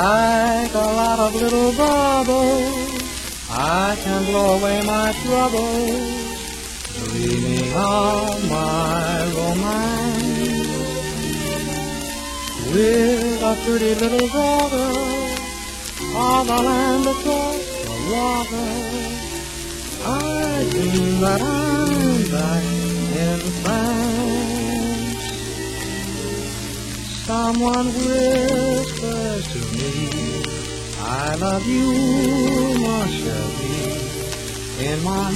Like a lot of little bubbles, I can blow away my troubles, dreaming of my romance. With a pretty little daughter of the land across the water, I dream that I'm back in France. Someone whispers to me, I love you, ma chérie, in my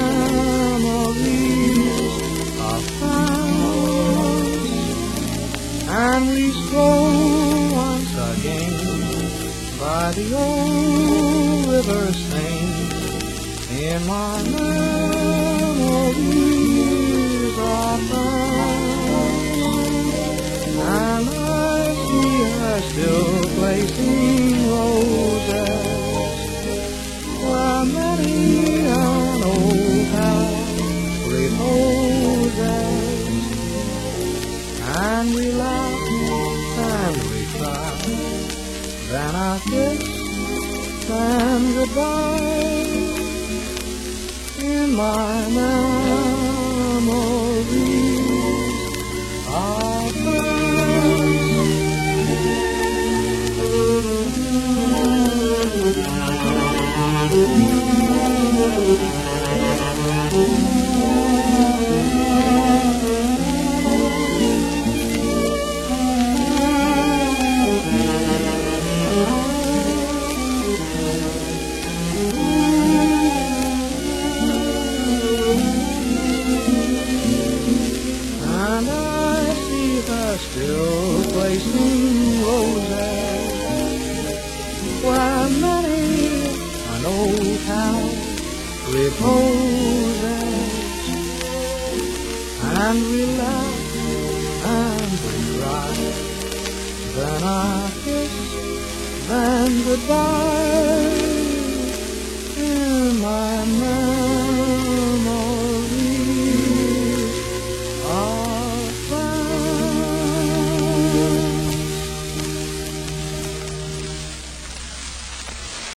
memories of France. And we stroll once again by the old river Seine, in my memories of France. And I see her still placing roses where many an old house reposes. And we laugh and we cry, then I kiss and goodbye in my memories of And I see her still placing roses where many an old house reposes. And we laugh and we cry, then I kiss, then goodbye in my memory.